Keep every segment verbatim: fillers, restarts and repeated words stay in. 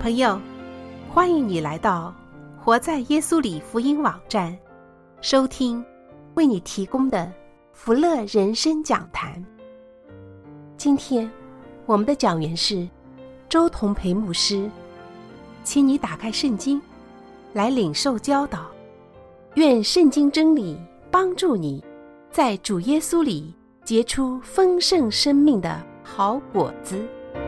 朋友，欢迎你来到活在耶稣里福音网站，收听为你提供的福乐人生讲坛。今天我们的讲员是周同培牧师，请你打开圣经来领受教导，愿圣经真理帮助你在主耶稣里结出丰盛生命的好果子。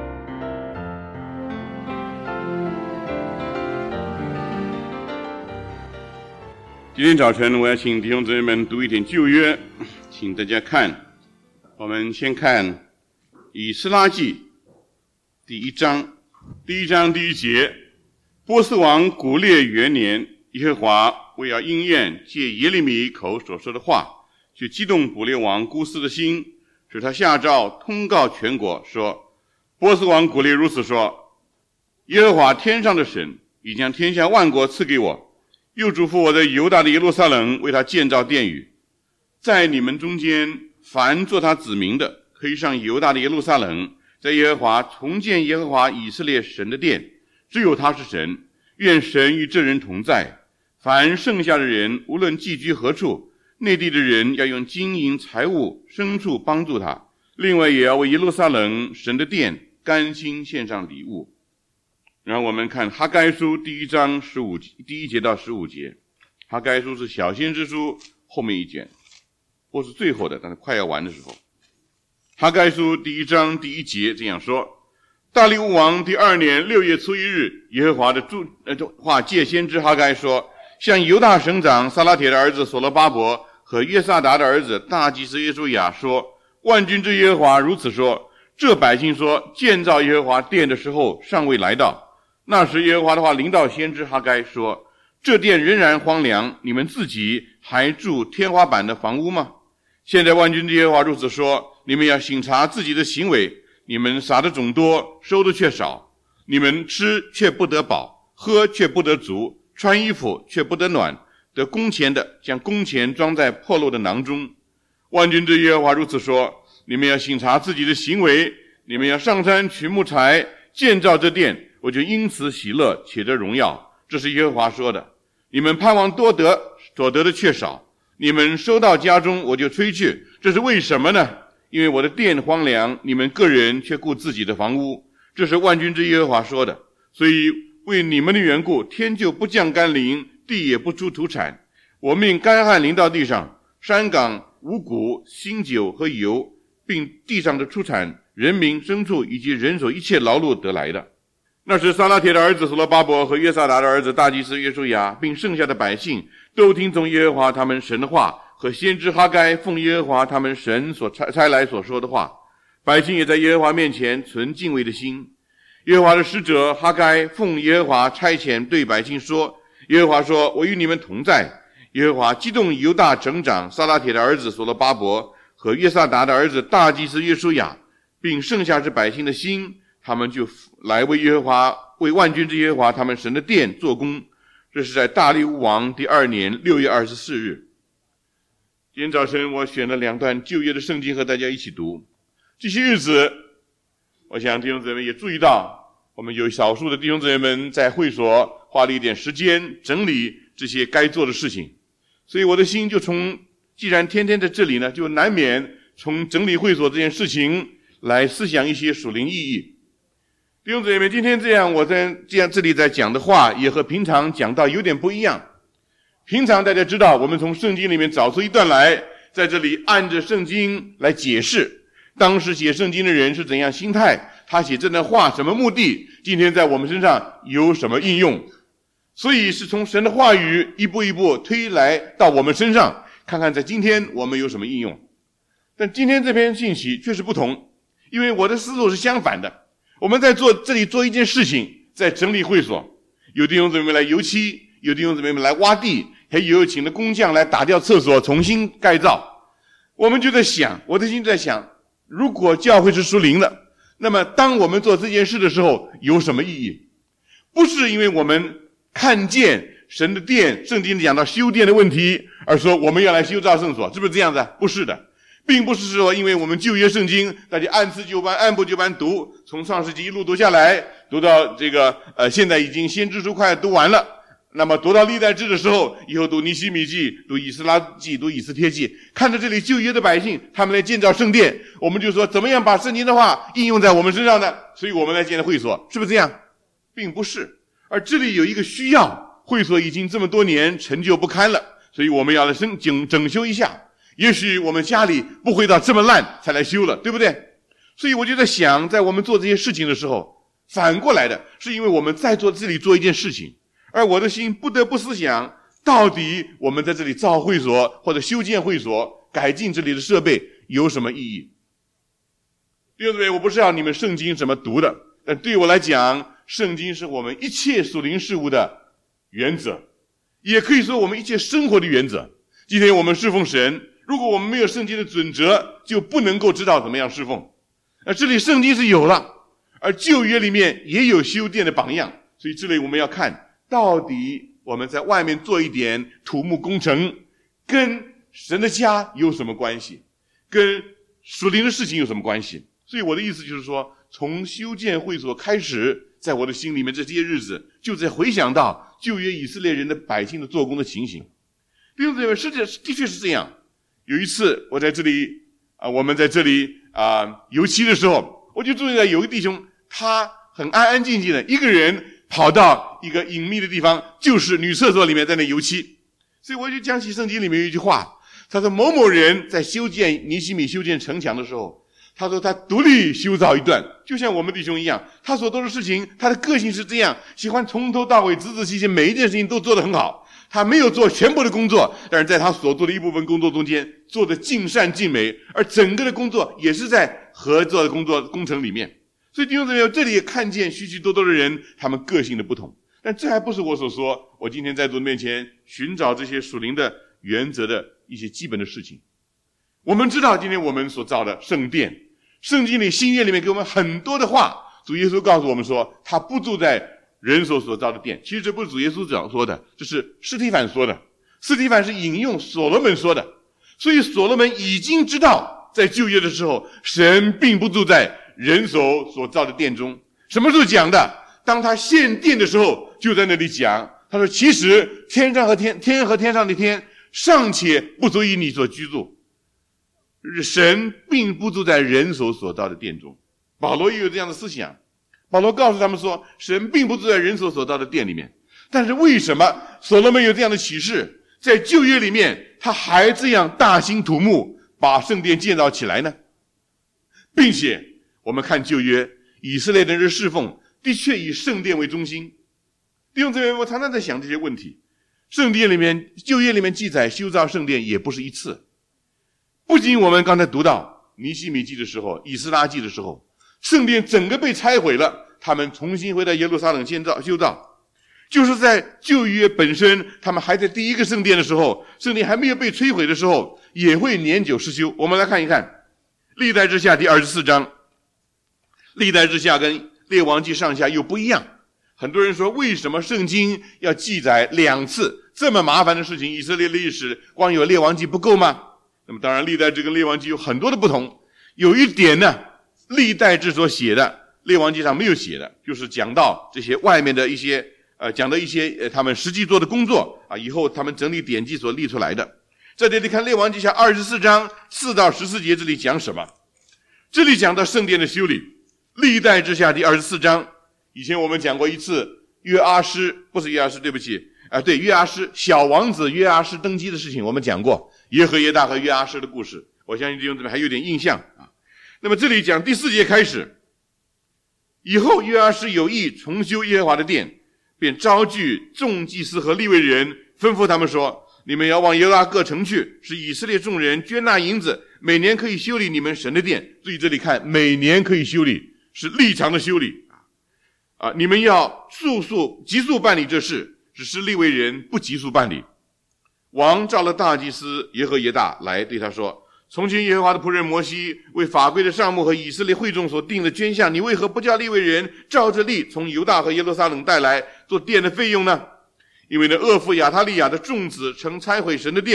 今天早晨我要请弟兄姊妹们读一点旧约，请大家看，我们先看以斯拉记第一章，第一章第一节，波斯王古列元年，耶和华为要应验借耶利米口所说的话，去激动古列王古斯的心，使他下诏通告全国说，波斯王古列如此说，耶和华天上的神已将天下万国赐给我，又嘱咐我在犹大的耶路撒冷为他建造殿宇，在你们中间凡做他子民的，可以上犹大的耶路撒冷，在耶和华重建耶和华以色列神的殿，只有他是神，愿神与这人同在。凡剩下的人无论寄居何处，内地的人要用金银财物牲畜帮助他，另外也要为耶路撒冷神的殿甘心献上礼物。然后我们看哈该书第一章十五第一节到十五节，哈该书是小先知书后面一卷，或是最后的，但是快要完的时候。哈该书第一章第一节这样说，大利乌王第二年六月初一日，耶和华的主呃话借先知哈该说，向犹大省长撒拉铁的儿子所罗巴伯和约萨达的儿子大祭司耶稣亚说，万军之耶和华如此说，这百姓说，建造耶和华殿的时候尚未来到。那时耶和华的话临到先知哈该说，这殿仍然荒凉，你们自己还住天花板的房屋吗？现在万军之耶和华如此说，你们要省察自己的行为，你们撒的种多，收的却少，你们吃却不得饱，喝却不得足，穿衣服却不得暖，得工钱的将工钱装在破漏的囊中。万军之耶和华如此说，你们要省察自己的行为，你们要上山取木材建造这殿，我就因此喜乐，且得荣耀。这是耶和华说的。你们盼望多得，所得的却少，你们收到家中，我就吹去。这是为什么呢？因为我的殿荒凉，你们个人却顾自己的房屋。这是万军之耶和华说的。所以为你们的缘故，天就不降甘霖，地也不出土产。我命干旱临到地上，山岗、五谷、新酒和油，并地上的出产，人民、牲畜以及人所一切劳碌得来的。那时撒拉铁的儿子所罗巴伯和约萨达的儿子大祭司约书亚，并剩下的百姓，都听从耶和华他们神的话，和先知哈该奉耶和华他们神所差差来所说的话。百姓也在耶和华面前存敬畏的心。耶和华的使者哈该奉耶和华差遣对百姓说，耶和华说，我与你们同在。耶和华激动犹大省长撒拉铁的儿子所罗巴伯和约萨达的儿子大祭司约书亚，并剩下之百姓的心，他们就来为耶和华，为万军之耶和华他们神的殿做工。这是在大利乌王第二年六月二十四日。今天早晨我选了两段旧约的圣经和大家一起读。这些日子，我想弟兄姊妹也注意到，我们有少数的弟兄姊妹们在会所花了一点时间整理这些该做的事情，所以我的心就从，既然天天在这里呢，就难免从整理会所这件事情来思想一些属灵意义。弟兄姊妹，今天这样我在这样这里在讲的话，也和平常讲到有点不一样。平常大家知道，我们从圣经里面找出一段来，在这里按着圣经来解释当时写圣经的人是怎样心态，他写这段话什么目的，今天在我们身上有什么应用。所以是从神的话语一步一步推来到我们身上，看看在今天我们有什么应用。但今天这篇信息确实不同，因为我的思路是相反的。我们在做这里做一件事情，在整理会所，有弟兄姊妹来油漆，有弟兄姊妹来挖地，还有请了工匠来打掉厕所重新盖造。我们就在想，我的心在想，如果教会是属灵的，那么当我们做这件事的时候有什么意义？不是因为我们看见神的殿，圣经讲到修殿的问题，而说我们要来修造圣所，是不是这样子？不是的， 并不是说因为我们旧约圣经大家按次就班按部就班读，从创世纪一路读下来，读到这个呃现在已经先知书快读完了，那么读到历代志的时候，以后读尼希米记，读以斯拉记，读以斯帖记，看着这里旧约的百姓他们来建造圣殿，我们就说怎么样把圣经的话应用在我们身上呢？所以我们来建了会所，是不是这样？并不是。而这里有一个需要，会所已经这么多年陈旧不堪了，所以我们要来整整整修一下。也许我们家里不会到这么烂才来修了，对不对？所以我就在想，在我们做这些事情的时候，反过来的是因为我们在做这里做一件事情，而我的心不得不思想，到底我们在这里造会所或者修建会所，改进这里的设备有什么意义？弟兄姊妹，我不是要你们圣经怎么读的，但对我来讲，圣经是我们一切属灵事物的原则，也可以说我们一切生活的原则。今天我们侍奉神，如果我们没有圣经的准则，就不能够知道怎么样侍奉。而这里圣经是有了，而旧约里面也有修殿的榜样，所以这里我们要看到底我们在外面做一点土木工程，跟神的家有什么关系，跟属灵的事情有什么关系。所以我的意思就是说，从修建会所开始，在我的心里面这些日子就在回想到旧约以色列人的百姓的做工的情形。弟兄姊妹，世界的确是这样。有一次我在这里啊、呃，我们在这里啊、呃、油漆的时候，我就注意到有一个弟兄，他很安安静静的一个人跑到一个隐秘的地方，就是女厕所里面在那油漆。所以我就讲起圣经里面有一句话，他说某某人在修建尼希米修建城墙的时候，他说他独立修造一段，就像我们弟兄一样，他所做的事情，他的个性是这样，喜欢从头到尾仔仔细细每一件事情都做得很好。他没有做全部的工作，但是在他所做的一部分工作中间做得尽善尽美，而整个的工作也是在合作的工作工程里面。所以弟兄姊妹，这里也看见许许多多的人他们个性的不同，但这还不是我所说我今天在座面前寻找这些属灵的原则的一些基本的事情。我们知道今天我们所造的圣殿，圣经里新约里面给我们很多的话，主耶稣告诉我们说他不住在人所所造的殿。其实这不是主耶稣讲说的，这是司提反说的。司提反是引用所罗门说的，所以所罗门已经知道在旧约的时候神并不住在人手所造的殿中。什么时候讲的？当他献殿的时候就在那里讲，他说其实天上和天天和天上的天尚且不足以你所居住，神并不住在人手所造的殿中。保罗也有这样的思想，保罗告诉他们说神并不住在人所所造的殿里面。但是为什么所罗门有这样的启示，在旧约里面他还这样大兴土木把圣殿建造起来呢？并且我们看旧约以色列人的侍奉的确以圣殿为中心。弟兄姊妹，我常常在想这些问题。圣殿里面旧约里面记载修造圣殿也不是一次，不仅我们刚才读到尼希米记的时候，以斯拉记的时候，圣殿整个被拆毁了，他们重新回到耶路撒冷建造修造。就是在旧约本身他们还在第一个圣殿的时候，圣殿还没有被摧毁的时候，也会年久失修。我们来看一看历代志下第二十四章。历代志下跟列王记上下又不一样。很多人说为什么圣经要记载两次这么麻烦的事情，以色列历史光有列王记不够吗？那么当然历代志跟列王记有很多的不同。有一点呢，历代志所写的列王记上没有写的，就是讲到这些外面的一些呃，讲到一些呃他们实际做的工作啊，以后他们整理典籍所立出来的。在这里看列王记下二十四章四到十四节，这里讲什么？这里讲到圣殿的修理。历代志下第二十四章，以前我们讲过一次约阿施，不是约阿施，对不起啊，对，约阿施小王子约阿施登基的事情我们讲过，耶和耶大和约阿施的故事，我相信弟兄姊妹还有点印象啊。那么这里讲第四节开始，以后约阿施有意重修耶和华的殿，便召聚众祭司和利未人，吩咐他们说，你们要往耶和华各城去，使以色列众人捐纳银子，每年可以修理你们神的殿。注意这里看，每年可以修理，是立常的修理啊！你们要速速急速办理这事，只是利未人不急速办理。王召了大祭司耶和耶大来，对他说，从前耶和华的仆人摩西为法规的上目和以色列会众所定的捐项，你为何不叫利未人照着例从犹大和耶路撒冷带来做殿的费用呢？因为呢，恶妇亚他利亚的众子曾拆毁神的殿，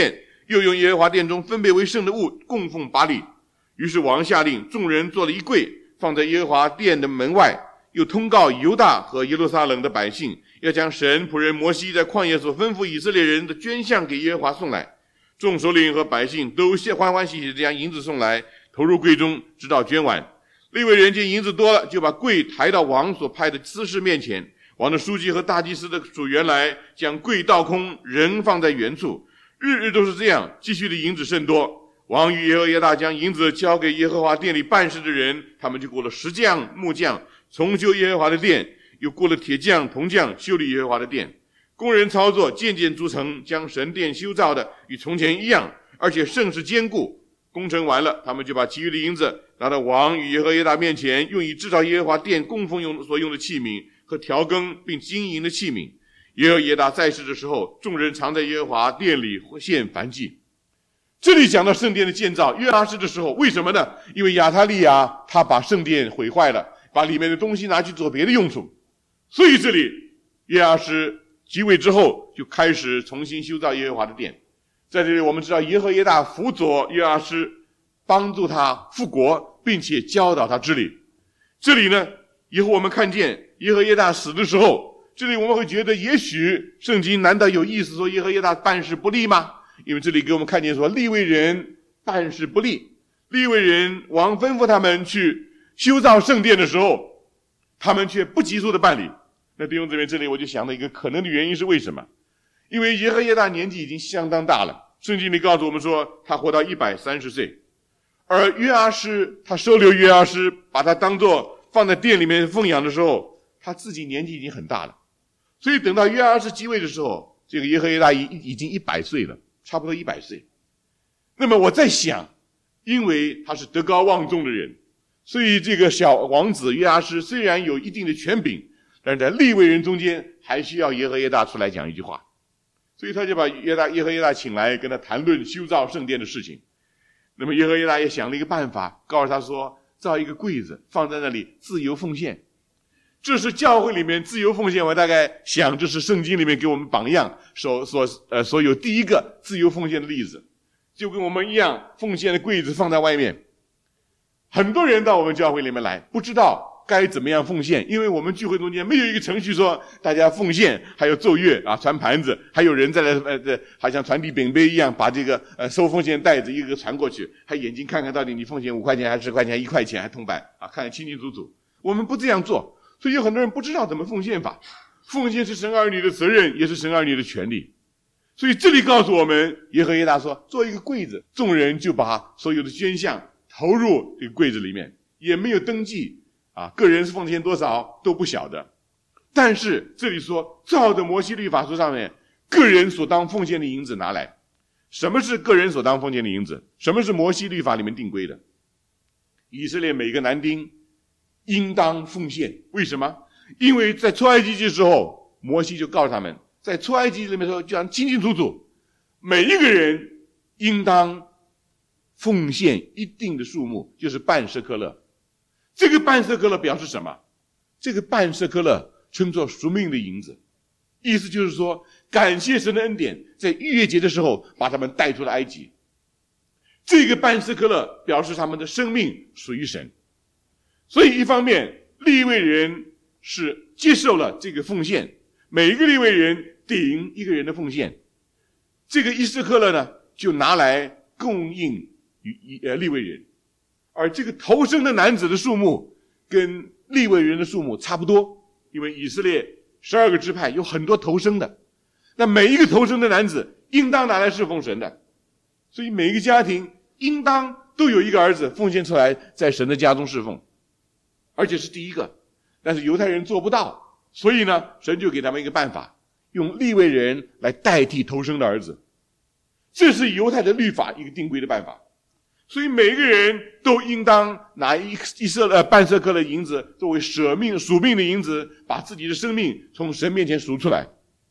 又用耶和华殿中分别为圣的物供奉巴力。于是王下令众人做了一柜，放在耶和华殿的门外，又通告犹大和耶路撒冷的百姓，要将神仆人摩西在旷野所吩咐以色列人的捐项给耶和华送来。众首领和百姓都欢欢喜喜地将银子送来，投入柜中，直到捐完。利未人见银子多了，就把柜抬到王所派的司事面前。王的书记和大祭司的属员来，将柜倒空，人放在原处。日日都是这样，继续的银子甚多。王与耶和耶大将银子交给耶和华殿里办事的人，他们就雇了石匠、木匠，重修耶和华的殿，又雇了铁匠、铜匠，修理耶和华的殿。工人操作，渐渐筑成，将神殿修造的与从前一样，而且甚是坚固。工程完了，他们就把其余的银子拿到王与耶和耶大面前，用以制造耶和华殿供奉用所用的器皿和调羹并经营的器皿。耶和耶大在世的时候，众人常在耶和华殿里献燔祭。这里讲到圣殿的建造，约阿施的时候，为什么呢？因为亚他利亚他把圣殿毁坏了，把里面的东西拿去做别的用处，所以这里约阿施即位之后，就开始重新修造耶和华的殿。在这里我们知道耶和耶大辅佐约阿施，帮助他复国，并且教导他治理。这里呢，以后我们看见耶和耶大死的时候，这里我们会觉得也许圣经难道有意思说耶和耶大办事不力吗？因为这里给我们看见说利未人办事不力，利未人王吩咐他们去修造圣殿的时候，他们却不急速的办理。那弟兄姊妹，这里我就想到一个可能的原因是为什么？因为耶和耶大年纪已经相当大了，圣经里告诉我们说他活到一百三十岁，而约阿施他收留约阿施，把他当作放在殿里面奉养的时候，他自己年纪已经很大了。所以等到约阿施继位的时候，这个耶和耶大已已经一百岁了，差不多一百岁。那么我在想，因为他是德高望重的人，所以这个小王子约阿施虽然有一定的权柄，但是在利未人中间还需要耶和耶大出来讲一句话。所以他就把耶大耶和耶大请来，跟他谈论修造圣殿的事情。那么耶和耶大也想了一个办法，告诉他说造一个柜子放在那里自由奉献。这是教会里面自由奉献，我大概想这是圣经里面给我们榜样所所呃所有第一个自由奉献的例子。就跟我们一样，奉献的柜子放在外面，很多人到我们教会里面来，不知道该怎么样奉献，因为我们聚会中间没有一个程序说大家奉献，还有奏乐啊，传盘子，还有人在那呃好像传递饼杯一样，把这个呃收奉献袋子一个个传过去，还眼睛看看到底你奉献五块钱还是十块钱，一块钱还铜板啊，看得清清楚楚。我们不这样做，所以有很多人不知道怎么奉献法。奉献是神儿女的责任，也是神儿女的权利。所以这里告诉我们，耶和耶大说做一个柜子，众人就把所有的捐项投入这个柜子里面，也没有登记啊，个人是奉献多少都不晓得。但是这里说照着摩西律法书上面个人所当奉献的银子拿来。什么是个人所当奉献的银子？什么是摩西律法里面定规的？以色列每个男丁应当奉献。为什么？因为在出埃及记的时候，摩西就告诉他们，在出埃及里面说讲清清楚楚，每一个人应当奉献一定的数目，就是半舍客勒。这个半舍客勒表示什么？这个半舍客勒称作赎命的银子，意思就是说感谢神的恩典，在逾越节的时候把他们带出了埃及。这个半舍客勒表示他们的生命属于神。所以一方面利未人是接受了这个奉献，每一个利未人顶一个人的奉献，这个一舍客勒呢就拿来供应于呃利未人。而这个投生的男子的数目跟利未人的数目差不多，因为以色列十二个支派有很多投生的，那每一个投生的男子应当拿来侍奉神的，所以每一个家庭应当都有一个儿子奉献出来在神的家中侍奉，而且是第一个。但是犹太人做不到，所以呢神就给他们一个办法，用利未人来代替投生的儿子。这是犹太的律法一个定规的办法。所以每个人都应当拿一一舍呃半舍客勒银子作为舍命赎命的银子，把自己的生命从神面前赎出来。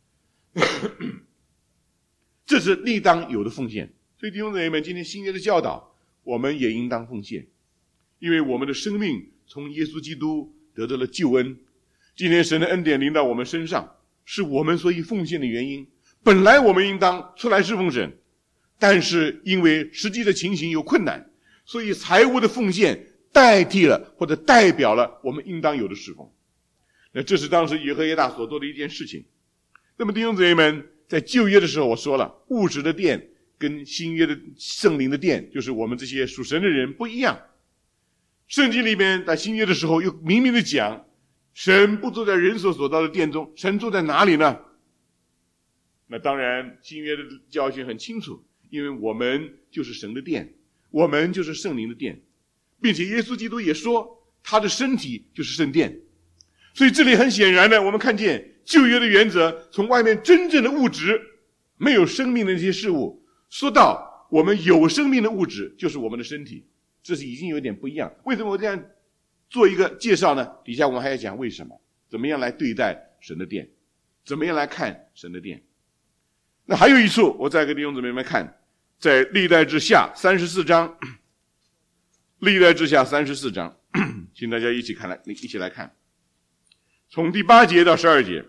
这是立当有的奉献。所以弟兄姊妹们，今天新约的教导，我们也应当奉献，因为我们的生命从耶稣基督得到了救恩。今天神的恩典临到我们身上，是我们所以奉献的原因。本来我们应当出来侍奉神， 但是因为实际的情形有困难，所以财物的奉献代替了或者代表了我们应当有的侍奉。那这是当时耶和耶大所做的一件事情。那么弟兄姊妹们，在旧约的时候我说了，物质的殿跟新约的圣灵的殿，就是我们这些属神的人不一样。圣经里面在新约的时候又明明的讲，神不住在人所所造的殿中，神住在哪里呢？那当然新约的教训很清楚，因为我们就是神的殿，我们就是圣灵的殿，并且耶稣基督也说他的身体就是圣殿。所以这里很显然的，我们看见旧约的原则，从外面真正的物质没有生命的那些事物，说到我们有生命的物质就是我们的身体，这是已经有点不一样。为什么我这样做一个介绍呢？底下我们还要讲为什么，怎么样来对待神的殿，怎么样来看神的殿。那还有一处我再给弟兄姊妹们看，在历代志下三十四章，历代志下三十四章，请大家一起看来一起来看，从第八节到十二节。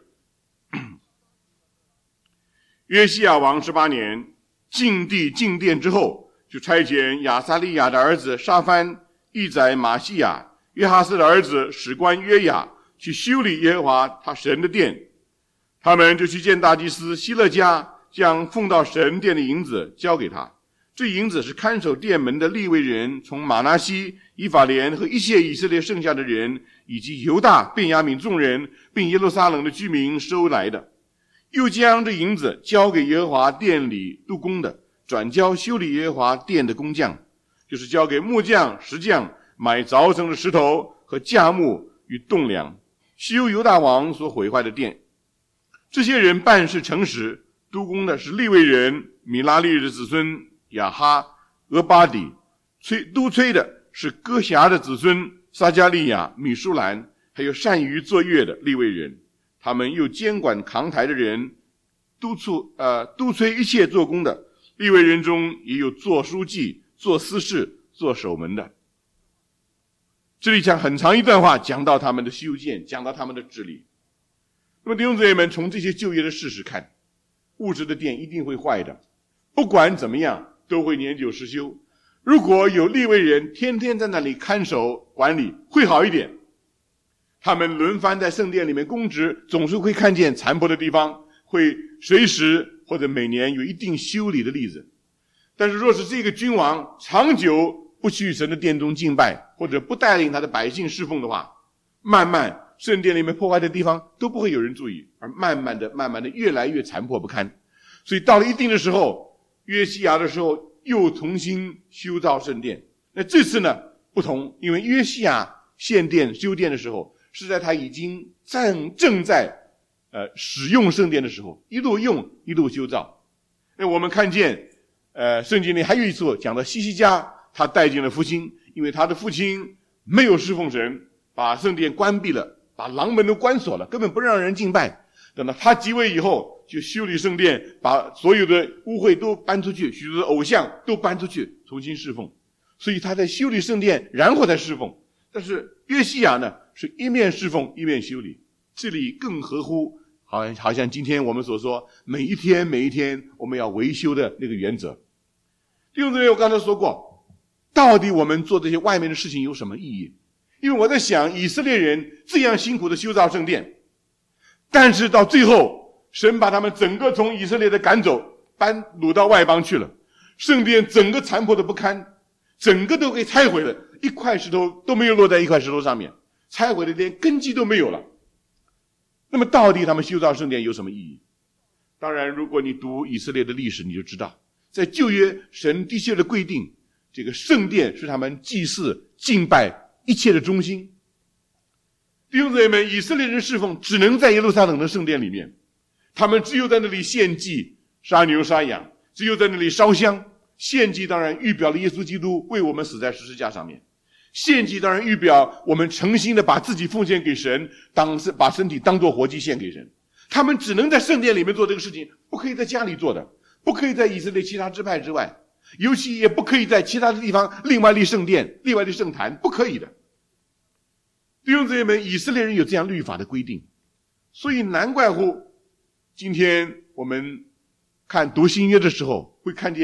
约西亚王十八年，进地进殿之后，就差遣亚撒利亚的儿子沙番、义宰马西亚、约哈斯的儿子史官约雅去修理耶和华他神的殿。他们就去见大祭司希勒家，将奉到神殿的银子交给他。这银子是看守殿门的利未人从马拿西、以法莲和一切以色列剩下的人，以及犹大、便雅悯众人，并耶路撒冷的居民收来的。又将这银子交给耶和华殿里督工的，转交修理耶和华殿的工匠，就是交给木匠、石匠买凿成的石头和架木与栋梁，修犹大王所毁坏的殿。这些人办事诚实，督工的是利未人米拉利的子孙亚哈、俄巴底，催督催的是哥辖的子孙撒加利亚、米舒兰，还有善于作乐的利未人。他们又监管扛台的人，督促呃督催一切做工的。利未人中也有做书记、做司事、做守门的。这里讲很长一段话，讲到他们的修建，讲到他们的治理。那么弟兄姊妹们，从这些旧约的事实看，物质的殿一定会坏的，不管怎么样都会年久失修。如果有利未人天天在那里看守管理，会好一点。他们轮番在圣殿里面供职，总是会看见残破的地方，会随时或者每年有一定修理的例子。但是若是这个君王长久不去神的殿中敬拜，或者不带领他的百姓侍奉的话，慢慢圣殿里面破坏的地方都不会有人注意，而慢慢的慢慢的越来越残破不堪。所以到了一定的时候，约西亚的时候又重新修造圣殿。那这次呢不同，因为约西亚献殿修殿的时候是在他已经正正在呃使用圣殿的时候，一路用一路修造。那我们看见呃圣经里还有一处讲到西西家，他带进了复兴，因为他的父亲没有侍奉神，把圣殿关闭了，把廊门都关锁了，根本不让人敬拜。等到他即位以后，就修理圣殿，把所有的污秽都搬出去，许多的偶像都搬出去，重新侍奉。所以他在修理圣殿，然后再侍奉。但是约西亚呢，是一面侍奉一面修理，这里更合乎好像好像今天我们所说每一天每一天我们要维修的那个原则。弟兄姊妹，我刚才说过，到底我们做这些外面的事情有什么意义？因为我在想，以色列人这样辛苦的修造圣殿，但是到最后神把他们整个从以色列的赶走，搬掳到外邦去了，圣殿整个残破的不堪，整个都给拆毁了，一块石头都没有落在一块石头上面，拆毁的连根基都没有了。那么到底他们修造圣殿有什么意义？当然如果你读以色列的历史，你就知道在旧约神的确的规定，这个圣殿是他们祭祀敬拜一切的中心。弟兄姊妹们，以色列人侍奉只能在耶路撒冷的圣殿里面，他们只有在那里献祭杀牛杀羊，只有在那里烧香。献祭当然预表了耶稣基督为我们死在十字架上面，献祭当然预表我们诚心的把自己奉献给神，当把身体当作活祭献给神。他们只能在圣殿里面做这个事情，不可以在家里做的，不可以在以色列其他支派之外，尤其也不可以在其他的地方另外立圣殿、另外立圣坛，不可以的。弟兄姊妹们，以色列人有这样律法的规定，所以难怪乎今天我们看读新约的时候，会看见弟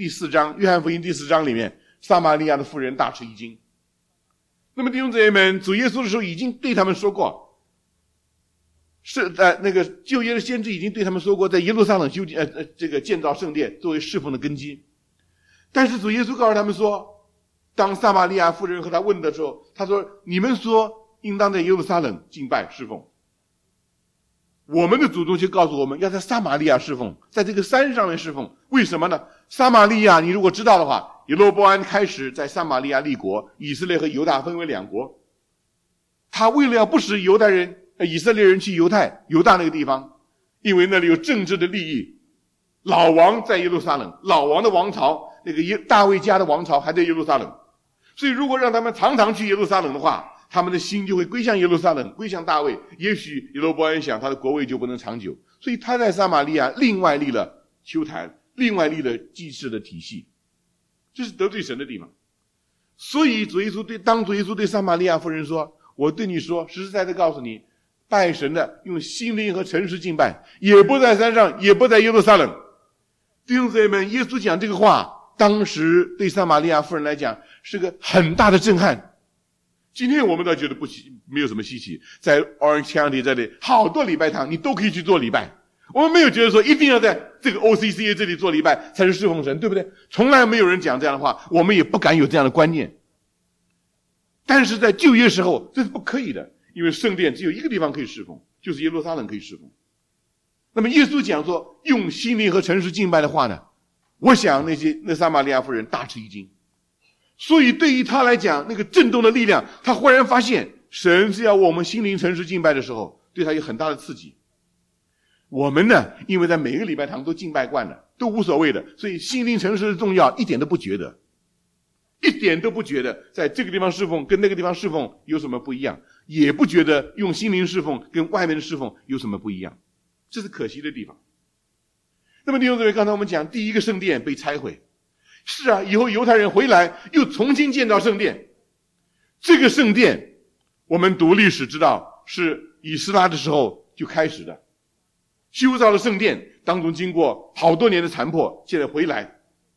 第四章，约翰福音第四章里面，撒玛利亚的妇人大吃一惊。那么弟兄姊妹们，主耶稣的时候已经对他们说过，是呃那个旧约的先知已经对他们说过，在耶路撒冷修建呃呃这个建造圣殿作为侍奉的根基。但是主耶稣告诉他们说，当撒玛利亚妇人和他问的时候，他说：“你们说应当在耶路撒冷敬拜侍奉，我们的祖宗却告诉我们要在撒玛利亚侍奉，在这个山上面侍奉。为什么呢？撒玛利亚，你如果知道的话，耶罗波安开始在撒玛利亚立国，以色列和犹大分为两国。他为了要不使犹太人、呃、以色列人去犹太犹大那个地方，因为那里有政治的利益。老王在耶路撒冷，老王的王朝，那个大卫家的王朝还在耶路撒冷，所以如果让他们常常去耶路撒冷的话，他们的心就会归向耶路撒冷，归向大卫。也许耶罗波安想，他的国位就不能长久，所以他在撒玛利亚另外立了丘坛，另外立了祭祀的体系，这是得罪神的地方。所以主耶稣对当主耶稣对撒玛利亚妇人说：“我对你说，实实在在告诉你，拜神的用心灵和诚实敬拜，也不在山上，也不在耶路撒冷。”弟兄姊妹们，耶稣讲这个话，当时对撒玛利亚妇人来讲是个很大的震撼。今天我们倒觉得不稀，没有什么稀奇，在 Orange County 这里好多礼拜堂你都可以去做礼拜，我们没有觉得说一定要在这个 O C C A 这里做礼拜才是侍奉神，对不对？从来没有人讲这样的话，我们也不敢有这样的观念。但是在旧约时候这是不可以的，因为圣殿只有一个地方可以侍奉，就是耶路撒冷可以侍奉。那么耶稣讲说用心灵和诚实敬拜的话呢，我想那些那撒玛利亚妇人大吃一惊。所以对于他来讲，那个震动的力量，他忽然发现神是要我们心灵诚实敬拜的时候，对他有很大的刺激。我们呢，因为在每个礼拜堂都敬拜惯了，都无所谓的，所以心灵诚实的重要一点都不觉得，一点都不觉得在这个地方侍奉跟那个地方侍奉有什么不一样，也不觉得用心灵侍奉跟外面的侍奉有什么不一样，这是可惜的地方。那么弟兄姊妹，刚才我们讲第一个圣殿被拆毁，是啊，以后犹太人回来又重新建造圣殿。这个圣殿我们读历史知道是以斯拉的时候就开始的，修造了圣殿，当中经过好多年的残破，现在回来。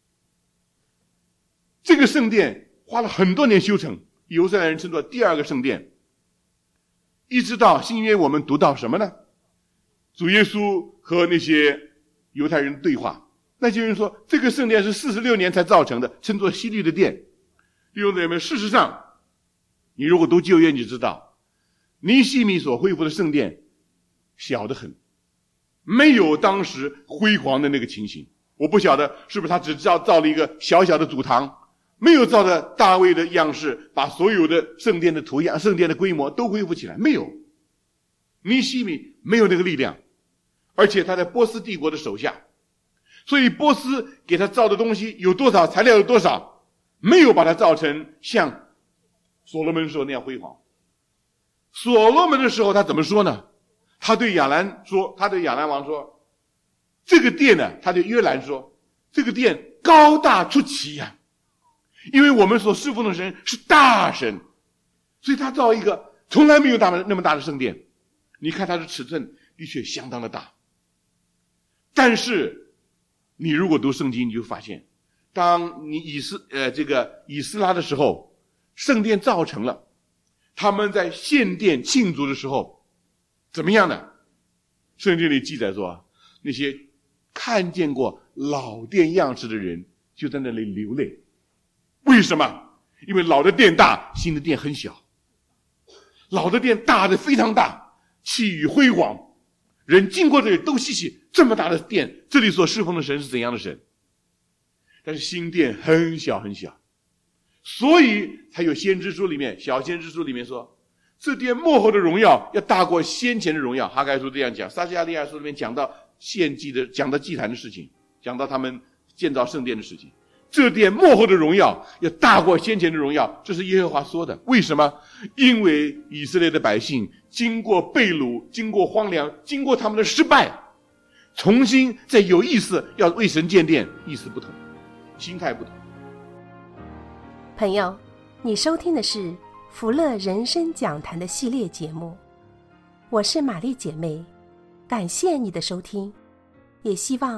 这个圣殿花了很多年修成，犹太人称作第二个圣殿。一直到新约我们读到什么呢？主耶稣和那些犹太人对话，那些人说这个圣殿是四十六年才造成的，称作希律的殿。弟兄姊妹们，事实上你如果读旧约你就知道，尼希米所恢复的圣殿小得很，没有当时辉煌的那个情形。我不晓得是不是他只造造了一个小小的主堂，没有照着大卫的样式把所有的圣殿的图样、圣殿的规模都恢复起来，没有。尼希米没有那个力量，而且他在波斯帝国的手下，所以波斯给他造的东西有多少，材料有多少，没有把它造成像所罗门时候那样辉煌。所罗门的时候他怎么说呢？他对亚兰说，他对亚兰王说，这个殿呢，他对约兰说，这个殿高大出奇呀、啊，因为我们所侍奉的神是大神，所以他造一个从来没有大那么大的圣殿。你看它的尺寸的确相当的大，但是你如果读圣经，你就发现，当你以斯呃这个以斯拉的时候，圣殿造成了，他们在献殿庆祝的时候，怎么样呢？圣经里记载说，那些看见过老殿样式的人就在那里流泪。为什么？因为老的殿大，新的殿很小。老的殿大的非常大，气宇辉煌，人经过这里都稀奇，这么大的殿，这里所侍奉的神是怎样的神？但是新殿很小很小，所以才有先知书里面，小先知书里面说，这殿末后的荣耀要大过先前的荣耀。哈该书这样讲，撒迦利亚书里面讲到献祭的，讲到祭坛的事情，讲到他们建造圣殿的事情。这殿末后的荣耀要大过先前的荣耀，这是耶和华说的。为什么？因为以色列的百姓经过被掳，经过荒凉，经过他们的失败，重新再有意思要为神建殿，意思不同，心态不同。 朋友，你收听的是福乐人生讲坛的系列节目，我是玛丽姐妹，感谢你的收听，也希望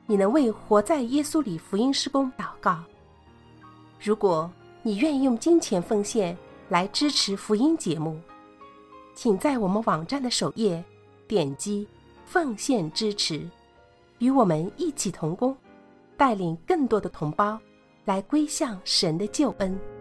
你能为活在耶稣里福音事工祷告。如果你愿意用金钱奉献来支持福音节目，请在我们网站的首页点击奉献支持，与我们一起同工，带领更多的同胞来归向神的救恩。